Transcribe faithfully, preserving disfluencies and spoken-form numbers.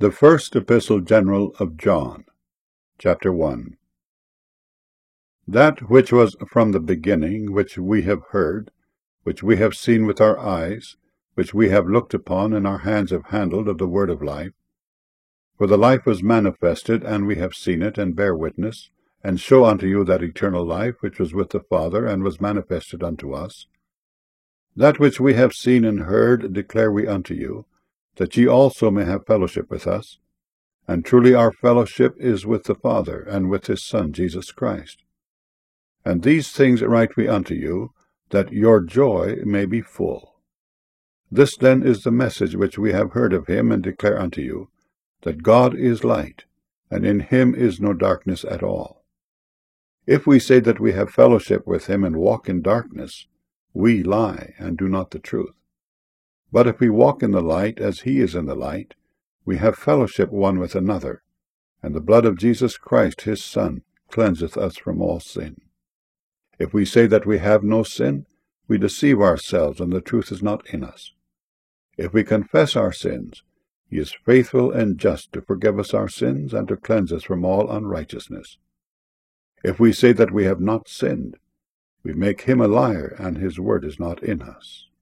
The First Epistle General of John, Chapter one. That which was from the beginning, which we have heard, which we have seen with our eyes, which we have looked upon, and our hands have handled of the word of life. For the life was manifested, and we have seen it, and bear witness, and show unto you that eternal life which was with the Father, and was manifested unto us. That which we have seen and heard declare we unto you, that ye also may have fellowship with us. And truly our fellowship is with the Father, and with his Son Jesus Christ. And these things write we unto you, that your joy may be full. This then is the message which we have heard of him, and declare unto you, that God is light, and in him is no darkness at all. If we say that we have fellowship with him, and walk in darkness, we lie, and do not the truth. But if we walk in the light, as he is in the light, we have fellowship one with another, and the blood of Jesus Christ his Son cleanseth us from all sin. If we say that we have no sin, we deceive ourselves, and the truth is not in us. If we confess our sins, he is faithful and just to forgive us our sins, and to cleanse us from all unrighteousness. If we say that we have not sinned, we make him a liar, and his word is not in us.